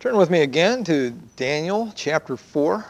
Turn with me again to Daniel chapter 4.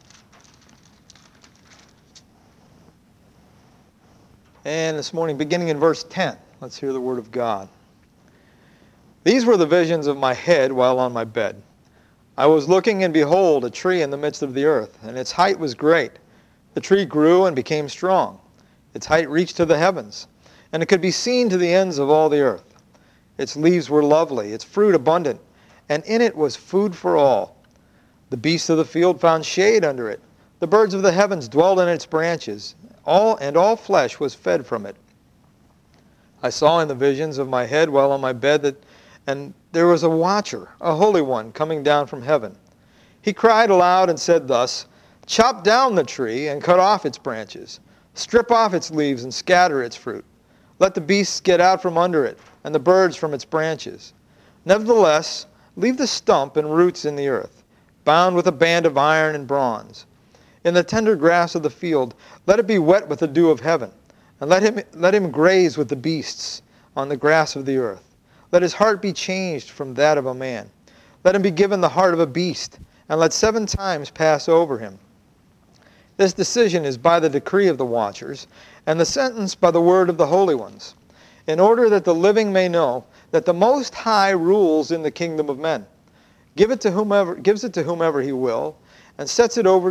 And this morning, beginning in verse 10, let's hear the word of God. These were the visions of my head while on my bed. I was looking, and behold, a tree in the midst of the earth, and its height was great. The tree grew and became strong. Its height reached to the heavens, and it could be seen to the ends of all the earth. Its leaves were lovely, its fruit abundant, and in it was food for all. The beasts of the field found shade under it. The birds of the heavens dwelled in its branches. All flesh was fed from it. I saw in the visions of my head while on my bed and there was a watcher, a holy one, coming down from heaven. He cried aloud and said thus, "Chop down the tree and cut off its branches. Strip off its leaves and scatter its fruit. Let the beasts get out from under it, and the birds from its branches. Nevertheless, leave the stump and roots in the earth, bound with a band of iron and bronze. In the tender grass of the field, let it be wet with the dew of heaven, and let him graze with the beasts on the grass of the earth. Let his heart be changed from that of a man. Let him be given the heart of a beast, and let 7 times pass over him. This decision is by the decree of the watchers, and the sentence by the word of the holy ones, in order that the living may know that the Most High rules in the kingdom of men, gives it to whomever he will, and sets over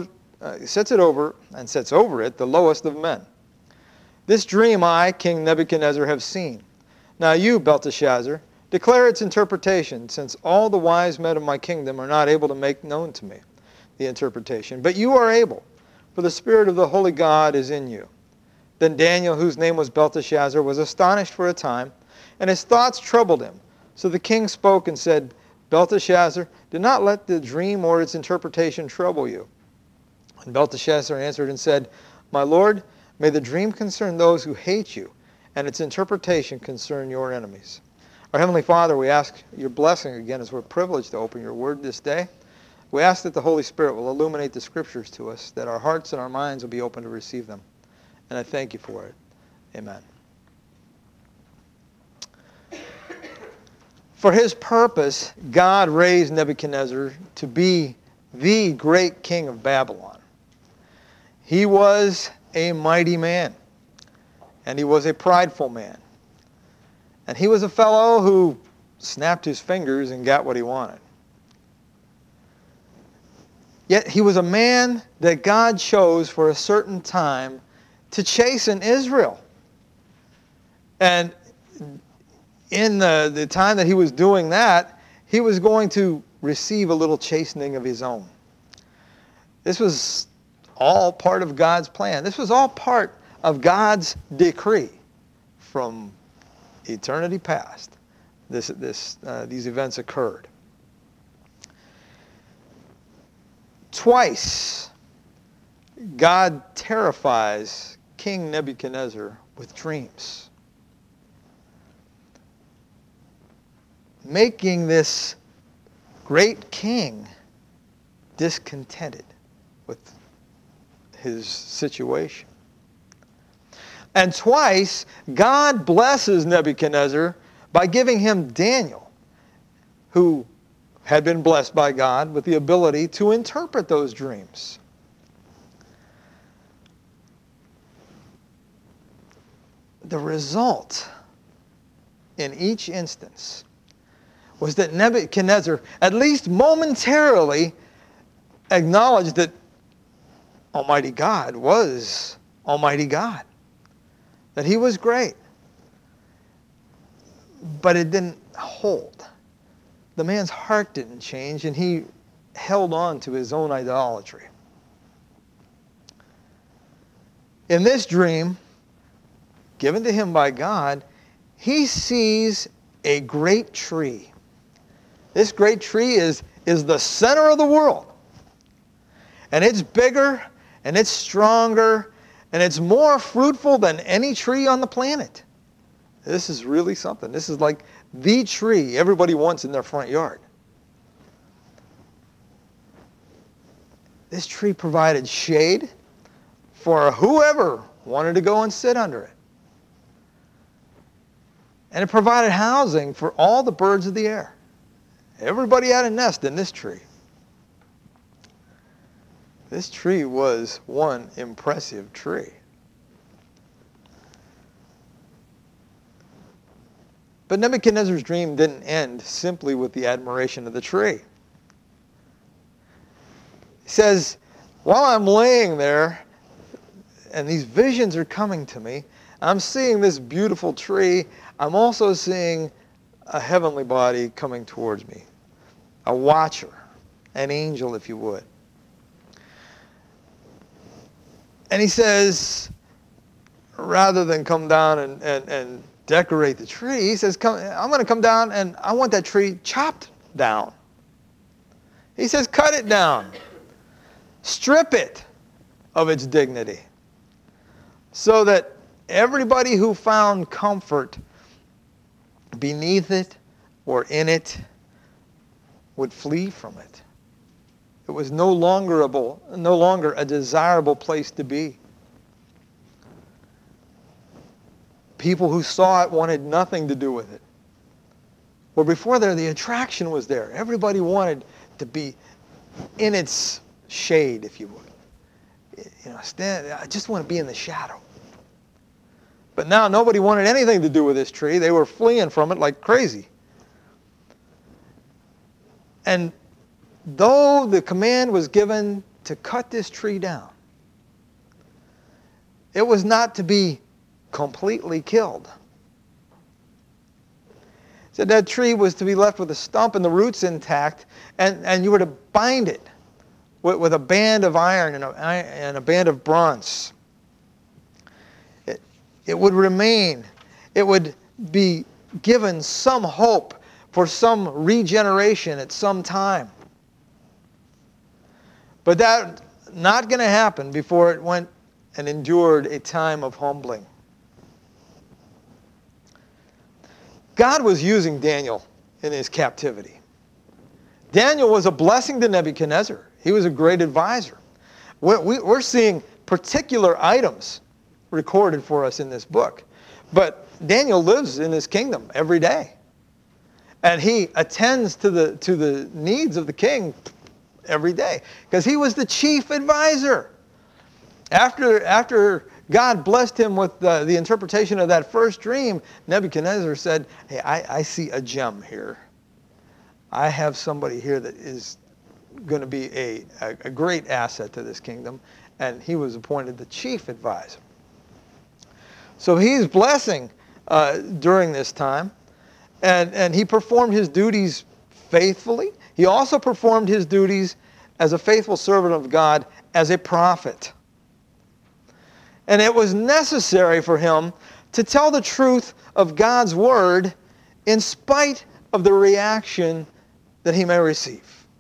it the lowest of men. This dream I, King Nebuchadnezzar, have seen. Now you, Belteshazzar, declare its interpretation, since all the wise men of my kingdom are not able to make known to me the interpretation. But you are able, for the Spirit of the holy God is in you." Then Daniel, whose name was Belteshazzar, was astonished for a time, and his thoughts troubled him. So the king spoke and said, "Belteshazzar, do not let the dream or its interpretation trouble you." And Belteshazzar answered and said, "My lord, may the dream concern those who hate you, and its interpretation concern your enemies." Our Heavenly Father, we ask your blessing again as we're privileged to open your word this day. We ask that the Holy Spirit will illuminate the scriptures to us, that our hearts and our minds will be open to receive them. And I thank you for it. Amen. For his purpose, God raised Nebuchadnezzar to be the great king of Babylon. He was a mighty man, and he was a prideful man. And he was a fellow who snapped his fingers and got what he wanted. Yet he was a man that God chose for a certain time to chasten Israel. And in the time that he was doing that, he was going to receive a little chastening of his own. This was all part of God's plan. This was all part of God's decree from eternity past. These events occurred. Twice, God terrifies King Nebuchadnezzar with dreams, making this great king discontented with his situation. And twice, God blesses Nebuchadnezzar by giving him Daniel, who had been blessed by God with the ability to interpret those dreams. The result in each instance was that Nebuchadnezzar, at least momentarily, acknowledged that Almighty God was Almighty God, that he was great. But it didn't hold. The man's heart didn't change, and he held on to his own idolatry. In this dream, given to him by God, he sees a great tree. This great tree is the center of the world. And it's bigger, and it's stronger, and it's more fruitful than any tree on the planet. This is really something. This is like the tree everybody wants in their front yard. This tree provided shade for whoever wanted to go and sit under it. And it provided housing for all the birds of the air. Everybody had a nest in this tree. This tree was one impressive tree. But Nebuchadnezzar's dream didn't end simply with the admiration of the tree. He says, while I'm laying there and these visions are coming to me, I'm seeing this beautiful tree. I'm also seeing a heavenly body coming towards me, a watcher, an angel, if you would. And he says, rather than come down and decorate the tree, he says, I'm going to come down and I want that tree chopped down. He says, cut it down. Strip it of its dignity. So that everybody who found comfort beneath it or in it would flee from it. It was no longer a desirable place to be. People who saw it wanted nothing to do with it. Where before there, the attraction was there. Everybody wanted to be in its shade, if you would. I just want to be in the shadow. But now nobody wanted anything to do with this tree. They were fleeing from it like crazy. And though the command was given to cut this tree down, it was not to be completely killed. So that tree was to be left with the stump and the roots intact, and you were to bind it with a band of iron and a band of bronze. It would remain. It would be given some hope for some regeneration at some time. But that's not going to happen before it went and endured a time of humbling. God was using Daniel in his captivity. Daniel was a blessing to Nebuchadnezzar. He was a great advisor. We're seeing particular items recorded for us in this book. But Daniel lives in his kingdom every day. And he attends to the needs of the king every day. Because he was the chief advisor. After God blessed him with the interpretation of that first dream, Nebuchadnezzar said, hey, I see a gem here. I have somebody here that is going to be a great asset to this kingdom. And he was appointed the chief advisor. So he's blessing during this time. And he performed his duties faithfully. He also performed his duties as a faithful servant of God, as a prophet. And it was necessary for him to tell the truth of God's word in spite of the reaction that he may receive.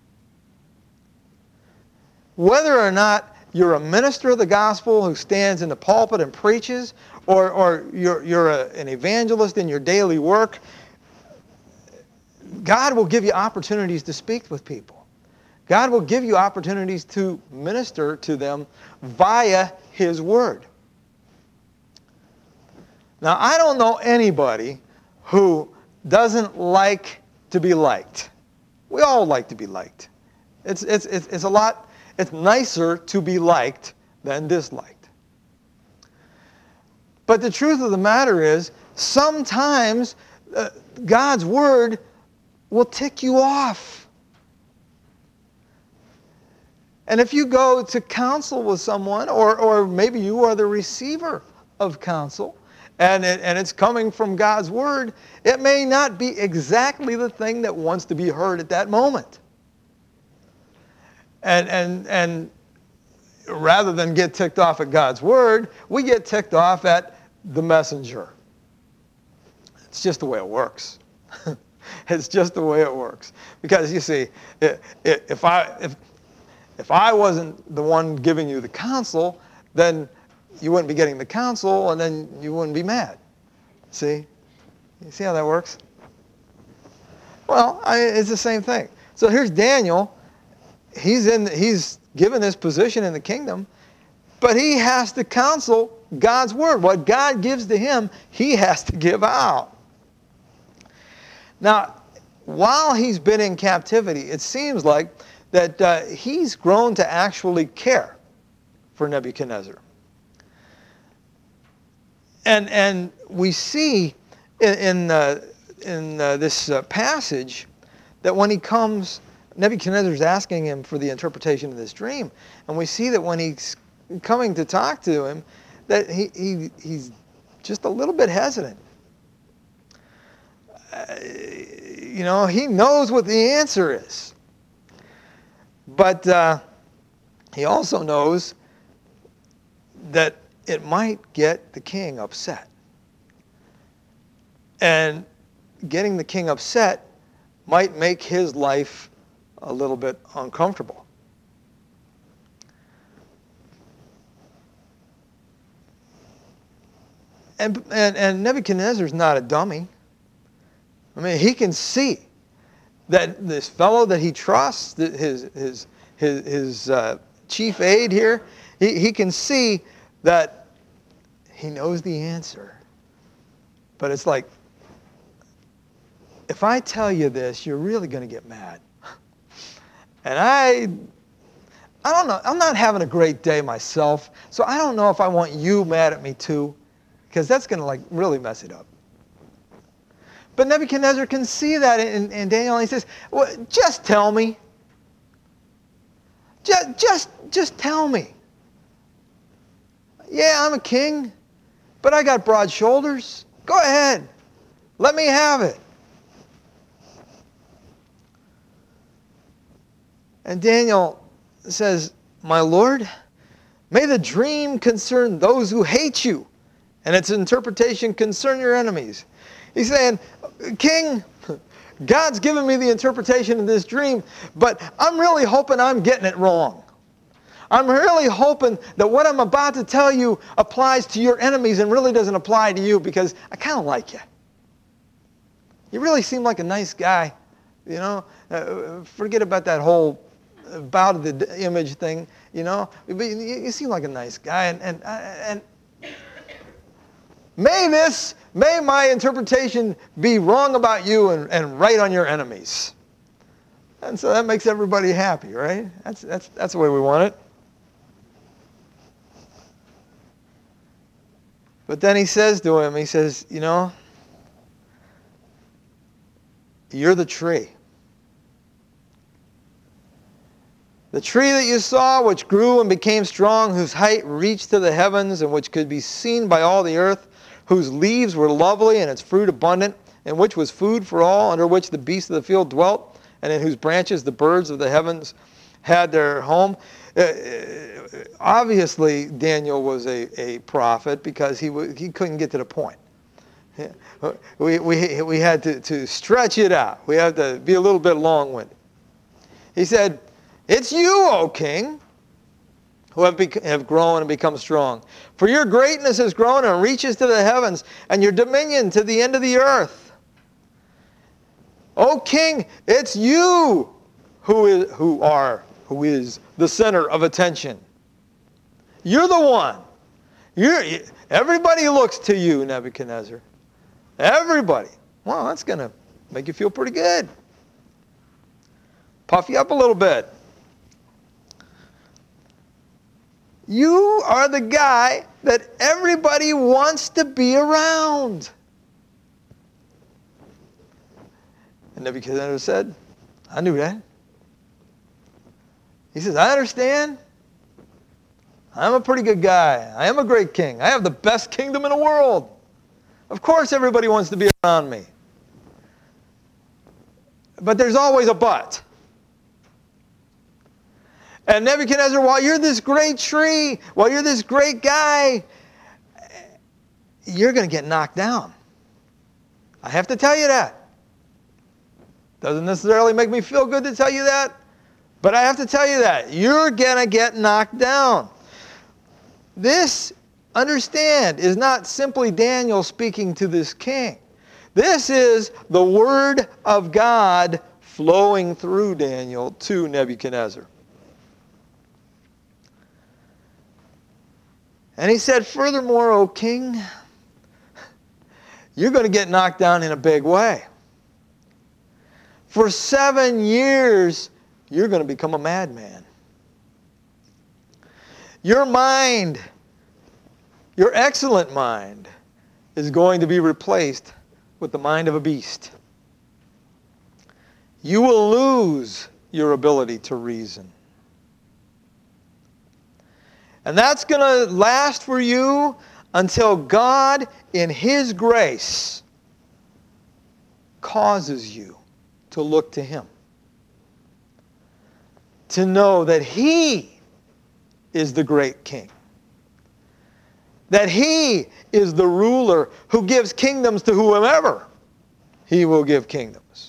Whether or not you're a minister of the gospel who stands in the pulpit and preaches, or you're an evangelist in your daily work, God will give you opportunities to speak with people. God will give you opportunities to minister to them via his word. Now, I don't know anybody who doesn't like to be liked. We all like to be liked. It's nicer to be liked than disliked. But the truth of the matter is, sometimes God's word will tick you off. And if you go to counsel with someone, or maybe you are the receiver of counsel, and it's coming from God's word, it may not be exactly the thing that wants to be heard at that moment. And rather than get ticked off at God's word, we get ticked off at the messenger. It's just the way it works. It's just the way it works. Because you see, if I wasn't the one giving you the counsel, then you wouldn't be getting the counsel, and then you wouldn't be mad. See? You see how that works? Well, it's the same thing. So here's Daniel. He's given this position in the kingdom, but he has to counsel God's word. What God gives to him, he has to give out. Now, while he's been in captivity, it seems like that he's grown to actually care for Nebuchadnezzar. And we see in this passage that when he comes, Nebuchadnezzar's asking him for the interpretation of this dream. And we see that when he's coming to talk to him, that he's just a little bit hesitant. He knows what the answer is. But he also knows that it might get the king upset. And getting the king upset might make his life a little bit uncomfortable. And Nebuchadnezzar's not a dummy. I mean, he can see that this fellow that he trusts, his chief aide here, he can see that he knows the answer. But it's like, if I tell you this, you're really going to get mad. And I don't know. I'm not having a great day myself, so I don't know if I want you mad at me too, because that's going to really mess it up. But Nebuchadnezzar can see that in Daniel, and he says, well, just tell me. Just tell me. Yeah, I'm a king, but I got broad shoulders. Go ahead. Let me have it. And Daniel says, my Lord, may the dream concern those who hate you, and its interpretation concern your enemies. He's saying, King, God's given me the interpretation of this dream, but I'm really hoping I'm getting it wrong. I'm really hoping that what I'm about to tell you applies to your enemies and really doesn't apply to you, because I kind of like you. You really seem like a nice guy. Forget about that whole bow to the image thing, But you seem like a nice guy, and may my interpretation be wrong about you and right on your enemies. And so that makes everybody happy, right? That's the way we want it. But then he says to him, you're the tree. The tree that you saw, which grew and became strong, whose height reached to the heavens, and which could be seen by all the earth, whose leaves were lovely and its fruit abundant, and which was food for all, under which the beasts of the field dwelt, and in whose branches the birds of the heavens had their home. Obviously, Daniel was a prophet, because he couldn't get to the point. We had to stretch it out. We had to be a little bit long-winded. He said, it's you, O king, who have grown and become strong. For your greatness has grown and reaches to the heavens, and your dominion to the end of the earth. O king, it's you who is the center of attention. You're the one. Everybody looks to you, Nebuchadnezzar. Everybody. Well, that's going to make you feel pretty good. Puff you up a little bit. You are the guy that everybody wants to be around. And Nebuchadnezzar said, I knew that. He says, I understand. I'm a pretty good guy. I am a great king. I have the best kingdom in the world. Of course everybody wants to be around me. But there's always a but. And Nebuchadnezzar, while you're this great tree, while you're this great guy, you're going to get knocked down. I have to tell you that. Doesn't necessarily make me feel good to tell you that, but I have to tell you that. You're going to get knocked down. This, understand, is not simply Daniel speaking to this king. This is the word of God flowing through Daniel to Nebuchadnezzar. And he said, furthermore, O king, you're going to get knocked down in a big way. For 7 years, you're going to become a madman. Your mind, your excellent mind, is going to be replaced with the mind of a beast. You will lose your ability to reason. And that's going to last for you until God, in His grace, causes you to look to Him. To know that He is the great King. That He is the ruler who gives kingdoms to whomever He will give kingdoms.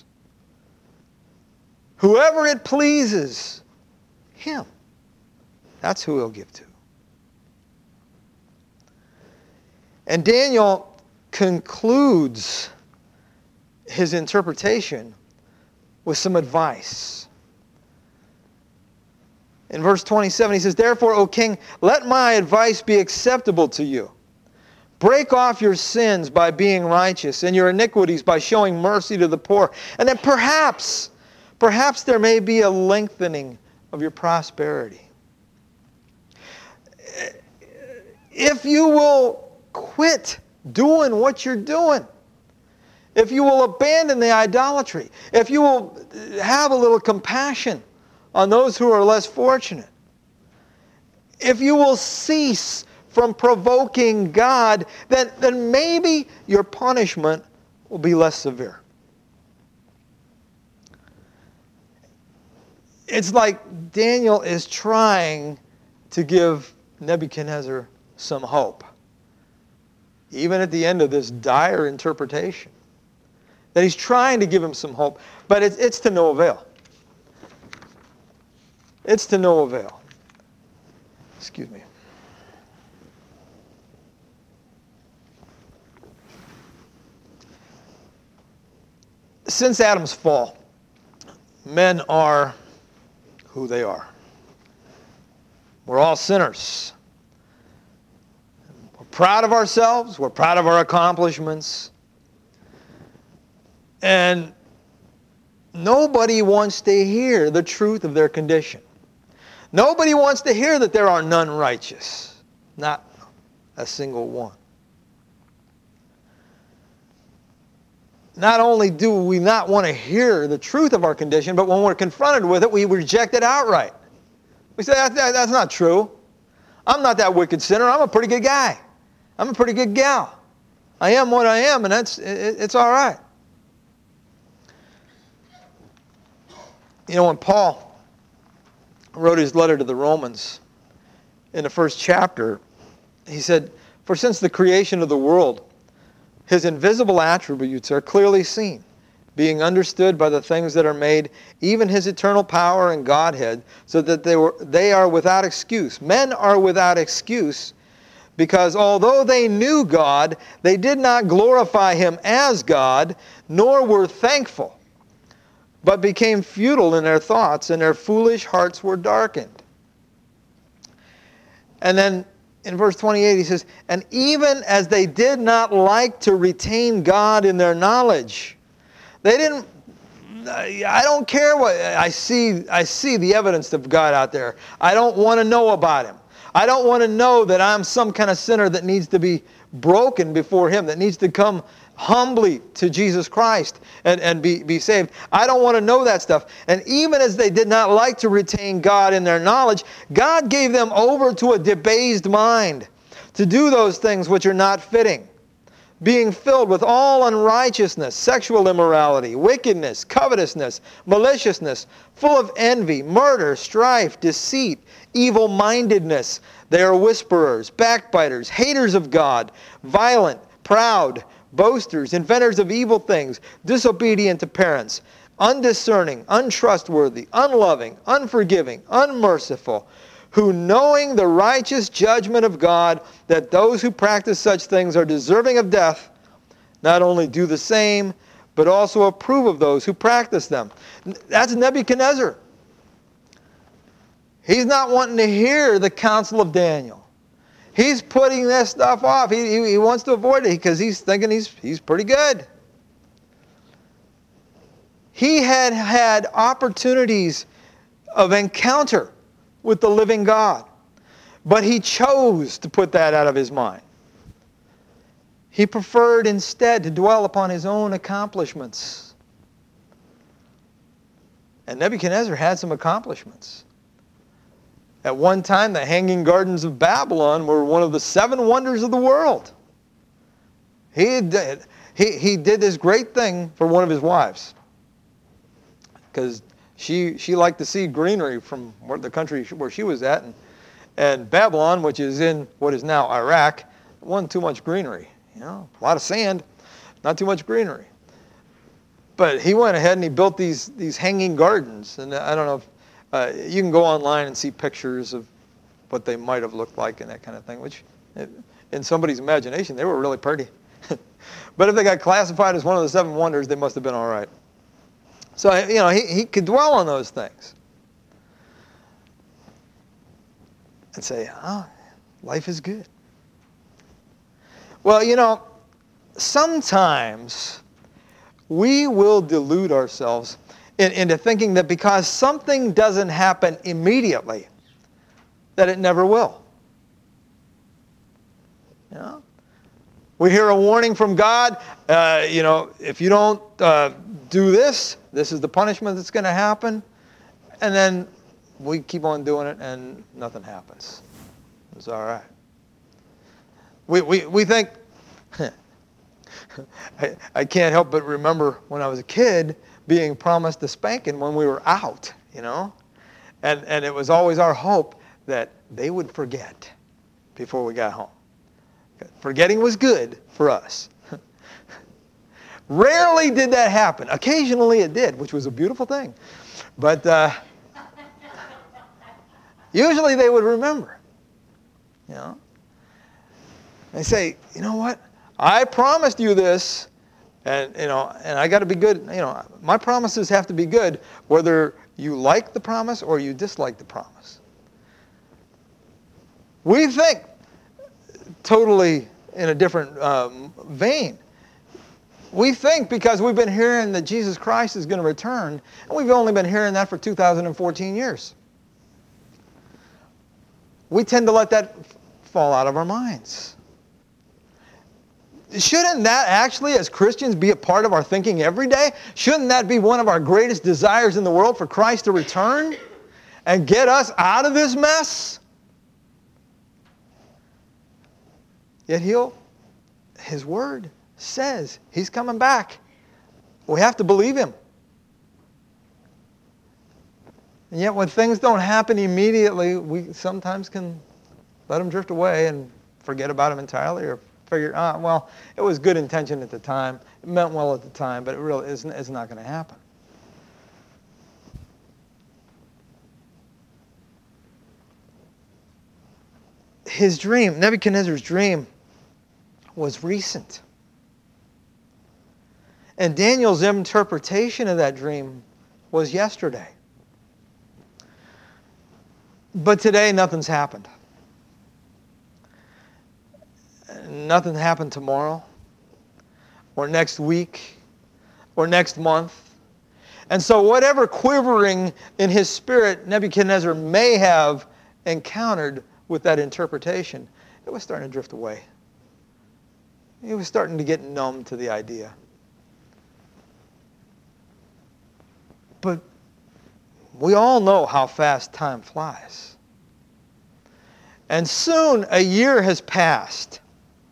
Whoever it pleases Him, that's who He'll give to. And Daniel concludes his interpretation with some advice. In verse 27, he says, "Therefore, O king, let my advice be acceptable to you. Break off your sins by being righteous, and your iniquities by showing mercy to the poor. And then perhaps there may be a lengthening of your prosperity. If you will quit doing what you're doing, if you will abandon the idolatry, if you will have a little compassion on those who are less fortunate, if you will cease from provoking God, then maybe your punishment will be less severe." It's like Daniel is trying to give Nebuchadnezzar some hope, even at the end of this dire interpretation. That he's trying to give him some hope, but it's to no avail. It's to no avail. Excuse me. Since Adam's fall, men are who they are. We're all sinners. We're proud of ourselves. We're proud of our accomplishments. And nobody wants to hear the truth of their condition. Nobody wants to hear that there are none righteous. Not a single one. Not only do we not want to hear the truth of our condition, but when we're confronted with it, we reject it outright. We say, that's not true. I'm not that wicked sinner. I'm a pretty good guy. I'm a pretty good gal. I am what I am, and it's all right. You know, when Paul wrote his letter to the Romans, in the first chapter, he said, "For since the creation of the world, His invisible attributes are clearly seen, being understood by the things that are made, even His eternal power and Godhead, so that they are without excuse." Men are without excuse because although they knew God, they did not glorify Him as God, nor were thankful, but became futile in their thoughts, and their foolish hearts were darkened. And then in verse 28 he says, "And even as they did not like to retain God in their knowledge," I don't care what, I see the evidence of God out there. I don't want to know about Him. I don't want to know that I'm some kind of sinner that needs to be broken before Him, that needs to come humbly to Jesus Christ and be saved. I don't want to know that stuff. And even as they did not like to retain God in their knowledge, God gave them over to a debased mind to do those things which are not fitting, being filled with all unrighteousness, sexual immorality, wickedness, covetousness, maliciousness, full of envy, murder, strife, deceit, evil-mindedness. They are whisperers, backbiters, haters of God, violent, proud, boasters, inventors of evil things, disobedient to parents, undiscerning, untrustworthy, unloving, unforgiving, unmerciful, who knowing the righteous judgment of God, that those who practice such things are deserving of death, not only do the same, but also approve of those who practice them. That's Nebuchadnezzar. He's not wanting to hear the counsel of Daniel. He's putting this stuff off. He wants to avoid it because he's thinking he's pretty good. He had had opportunities of encounter with the living God, but he chose to put that out of his mind. He preferred instead to dwell upon his own accomplishments. And Nebuchadnezzar had some accomplishments. At one time, the Hanging Gardens of Babylon were one of the 7 wonders of the world. He did this great thing for one of his wives, because she liked to see greenery from the country where she was at. And Babylon, which is in what is now Iraq, wasn't too much greenery. A lot of sand, not too much greenery. But he went ahead and he built these hanging gardens. And I don't know if you can go online and see pictures of what they might have looked like and that kind of thing, which in somebody's imagination, they were really pretty. But if they got classified as one of the 7 wonders, they must have been all right. So, he could dwell on those things and say, life is good. Well, sometimes we will delude ourselves into thinking that because something doesn't happen immediately, that it never will. We hear a warning from God, if you don't do this, this is the punishment that's going to happen. And then we keep on doing it and nothing happens. It's all right. We think, I can't help but remember when I was a kid being promised a spanking when we were out, And it was always our hope that they would forget before we got home. Forgetting was good for us. Rarely did that happen. Occasionally it did, which was a beautiful thing. But usually they would remember. They say, you know what? I promised you this, and I got to be good. My promises have to be good, whether you like the promise or you dislike the promise. We think totally in a different vein. We think because we've been hearing that Jesus Christ is going to return, and we've only been hearing that for 2014 years. We tend to let that fall out of our minds. Shouldn't that actually, as Christians, be a part of our thinking every day? Shouldn't that be one of our greatest desires in the world, for Christ to return and get us out of this mess? Yet His Word says He's coming back. We have to believe Him. And yet when things don't happen immediately, we sometimes can let them drift away and forget about them entirely, or figure, well, it was good intention at the time. It meant well at the time, but it really isn't. It's not going to happen. His dream, Nebuchadnezzar's dream, was recent. And Daniel's interpretation of that dream was yesterday. But today, nothing's happened. Nothing happened tomorrow, or next week, or next month. And so whatever quivering in his spirit Nebuchadnezzar may have encountered with that interpretation, it was starting to drift away. He was starting to get numb to the idea. But we all know how fast time flies. And soon a year has passed.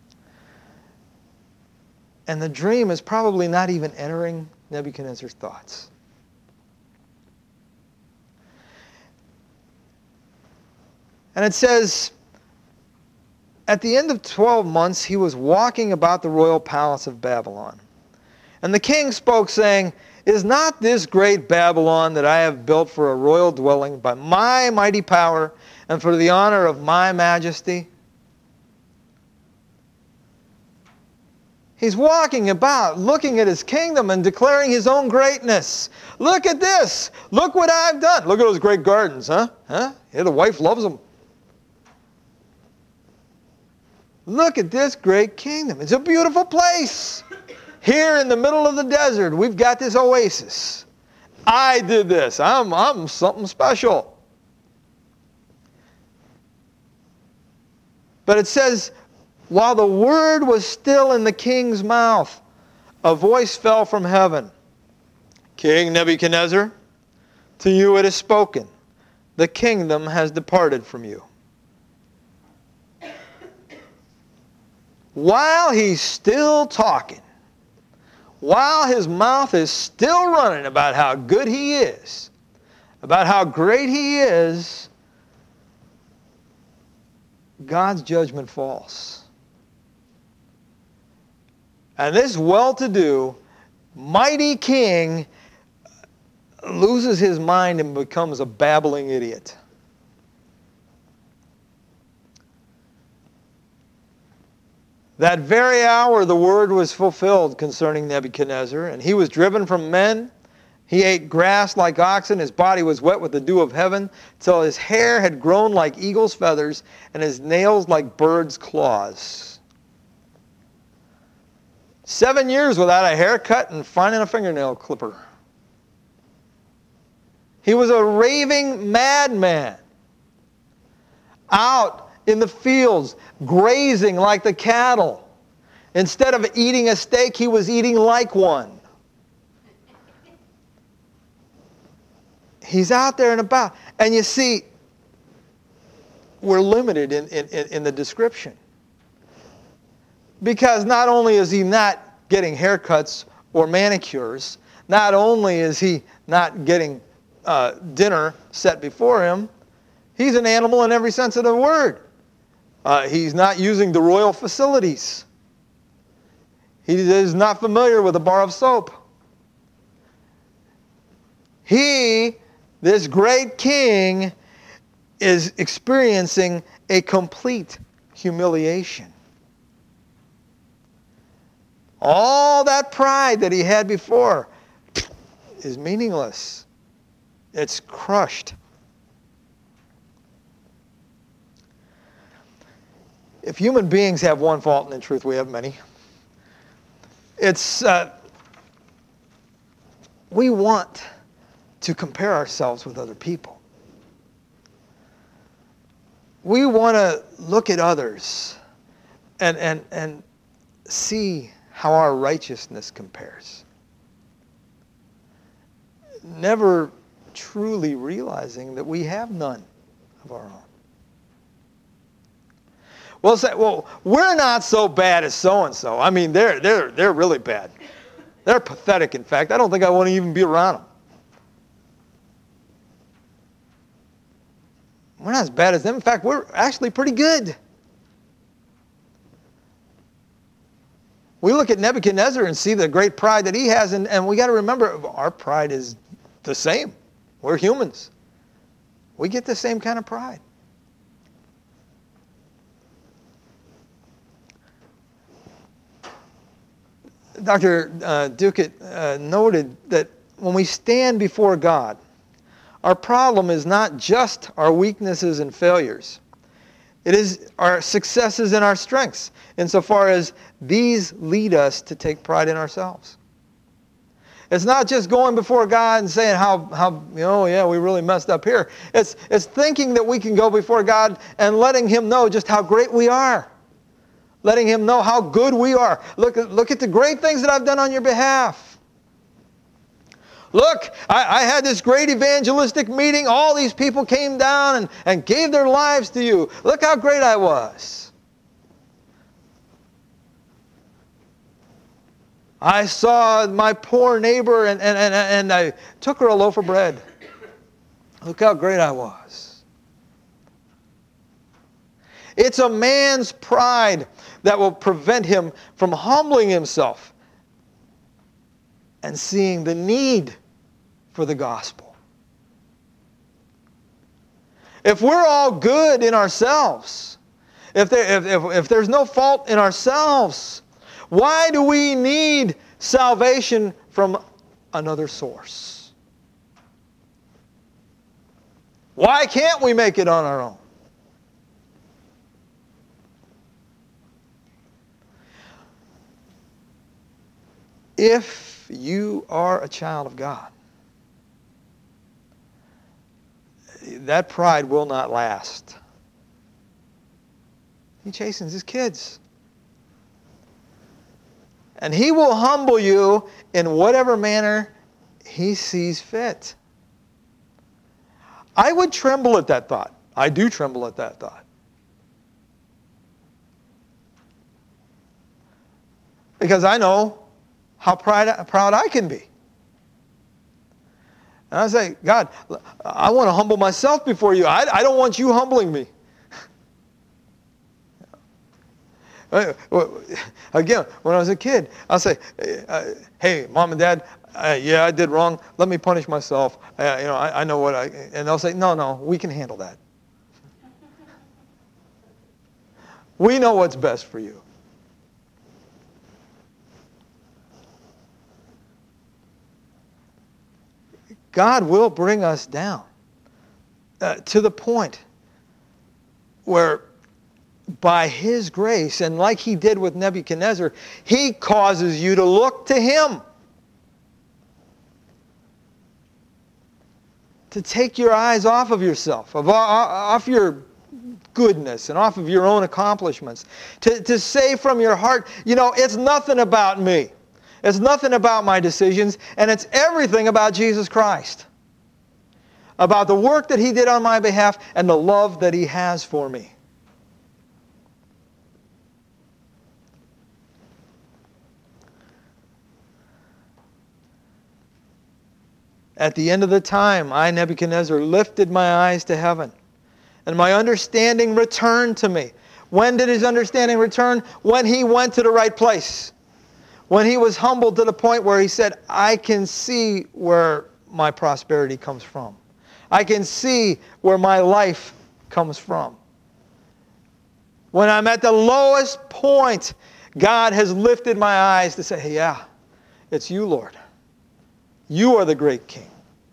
And the dream is probably not even entering Nebuchadnezzar's thoughts. And it says, at the end of 12 months, he was walking about the royal palace of Babylon. And the king spoke, saying, "Is not this great Babylon that I have built for a royal dwelling by my mighty power and for the honor of my majesty?" He's walking about, looking at his kingdom and declaring his own greatness. Look at this. Look what I've done. Look at those great gardens, huh? Yeah, the wife loves them. Look at this great kingdom. It's a beautiful place. Here in the middle of the desert, we've got this oasis. I did this. I'm something special. But it says, while the word was still in the king's mouth, a voice fell from heaven. King Nebuchadnezzar, to you it is spoken. The kingdom has departed from you. While he's still talking, while his mouth is still running about how good he is, about how great he is, God's judgment falls. And this well-to-do, mighty king loses his mind and becomes a babbling idiot. That very hour the word was fulfilled concerning Nebuchadnezzar, and he was driven from men. He ate grass like oxen. His body was wet with the dew of heaven, till his hair had grown like eagle's feathers, and his nails like birds' claws. 7 years without a haircut and finding a fingernail clipper. He was a raving madman, out in the fields, grazing like the cattle. Instead of eating a steak, he was eating like one. He's out there and about. And you see, we're limited in the description. Because not only is he not getting haircuts or manicures, not only is he not getting dinner set before him, he's an animal in every sense of the word. He's not using the royal facilities. He is not familiar with a bar of soap. This great king, is experiencing a complete humiliation. All that pride that he had before is meaningless. It's crushed. If human beings have one fault, and in truth we have many, it's we want to compare ourselves with other people. We want to look at others and see how our righteousness compares. Never truly realizing that we have none of our own. We'll say, well, we're not so bad as so-and-so. I mean, they're really bad. They're pathetic, in fact. I don't think I want to even be around them. We're not as bad as them. In fact, we're actually pretty good. We look at Nebuchadnezzar and see the great pride that he has, and we got to remember, our pride is the same. We're humans. We get the same kind of pride. Dr. Duckett noted that when we stand before God, our problem is not just our weaknesses and failures. It is our successes and our strengths, insofar as these lead us to take pride in ourselves. It's not just going before God and saying how we really messed up here. It's thinking that we can go before God and letting Him know just how great we are. Letting Him know how good we are. Look at the great things that I've done on your behalf. Look, I had this great evangelistic meeting. All these people came down and gave their lives to you. Look how great I was. I saw my poor neighbor and I took her a loaf of bread. Look how great I was. It's a man's pride that will prevent him from humbling himself and seeing the need for the gospel. If we're all good in ourselves, if there's no fault in ourselves, why do we need salvation from another source? Why can't we make it on our own? If you are a child of God, that pride will not last. He chastens his kids. And he will humble you in whatever manner he sees fit. I would tremble at that thought. I do tremble at that thought. Because I know how proud I can be. And I say, God, I want to humble myself before you. I don't want you humbling me. Again, when I was a kid, I'll say, hey, Mom and Dad, yeah, I did wrong. Let me punish myself. I know what and they'll say, no, we can handle that. We know what's best for you. God will bring us down to the point where by His grace, and like He did with Nebuchadnezzar, He causes you to look to Him. To take your eyes off of yourself, off your goodness and off of your own accomplishments. To say from your heart, it's nothing about me. It's nothing about my decisions, and it's everything about Jesus Christ. About the work that He did on my behalf and the love that He has for me. At the end of the time, I, Nebuchadnezzar, lifted my eyes to heaven, and my understanding returned to me. When did his understanding return? When he went to the right place. When he was humbled to the point where he said, I can see where my prosperity comes from. I can see where my life comes from. When I'm at the lowest point, God has lifted my eyes to say, hey, yeah, it's you, Lord. You are the great King.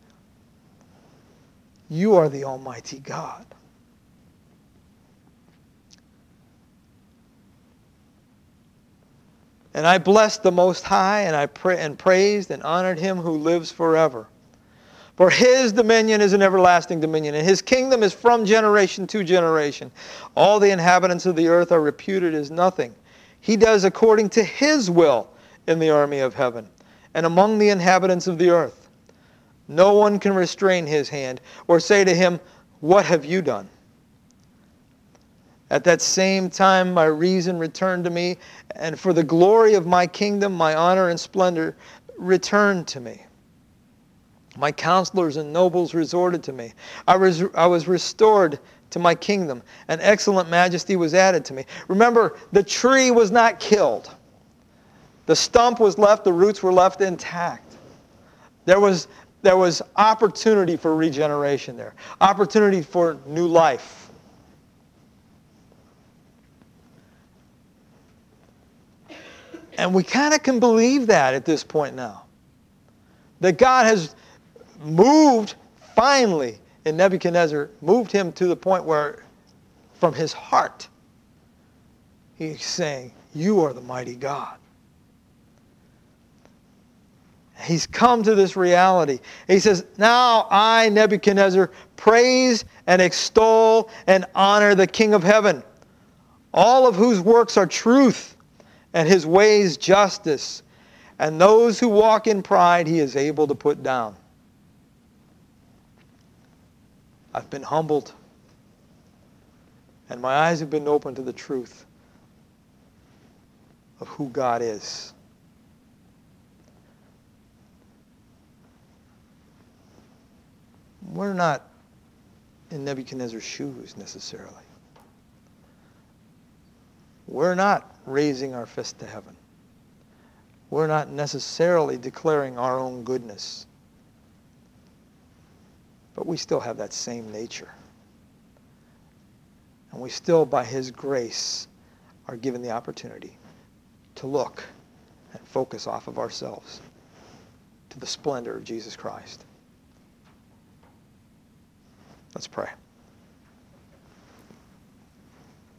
You are the Almighty God. And I blessed the Most High, and I praised and honored Him who lives forever. For His dominion is an everlasting dominion, and His kingdom is from generation to generation. All the inhabitants of the earth are reputed as nothing. He does according to His will in the army of heaven and among the inhabitants of the earth. No one can restrain His hand or say to Him, what have you done? At that same time my reason returned to me, and for the glory of my kingdom, my honor and splendor returned to me. My counselors and nobles resorted to me. I was restored to my kingdom, and excellent majesty was added to me. Remember, the tree was not killed. The stump was left, the roots were left intact. There was opportunity for regeneration there. Opportunity for new life. And we kind of can believe that at this point now. That God has moved, finally, in Nebuchadnezzar, moved him to the point where, from his heart, he's saying, you are the mighty God. He's come to this reality. He says, now I, Nebuchadnezzar, praise and extol and honor the King of heaven, all of whose works are truth and His ways justice. And those who walk in pride He is able to put down. I've been humbled, and my eyes have been opened to the truth of who God is. We're not in Nebuchadnezzar's shoes necessarily. We're not raising our fist to heaven. We're not necessarily declaring our own goodness. But we still have that same nature. And we still, by His grace, are given the opportunity to look and focus off of ourselves to the splendor of Jesus Christ. Let's pray.